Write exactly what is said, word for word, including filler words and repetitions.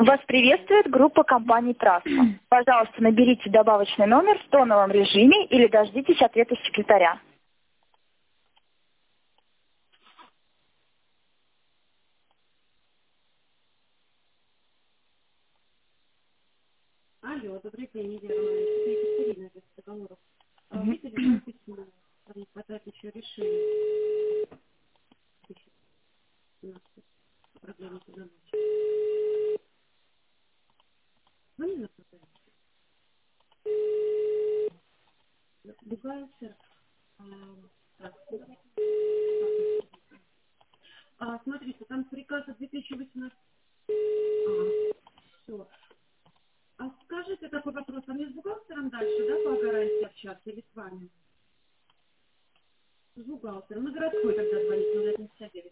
Вас приветствует группа компании «Трасса». Пожалуйста, наберите добавочный номер в тоновом режиме или дождитесь ответа секретаря. Алло, добрый день, Елена Ивановна. Это Екатерина из договоров. А Вы передали письмо, там не хватает еще решения. У нас тут проблемы по задаче. Вы не направляете? Бухгалтер. А, так, а, смотрите, там приказ от две тысячи восемнадцатого. А, все. А скажите такой вопрос, а мне с бухгалтером дальше, да, по гарантии общаться или с вами? С бухгалтером. Ну, городской тогда звонить, надо это совет.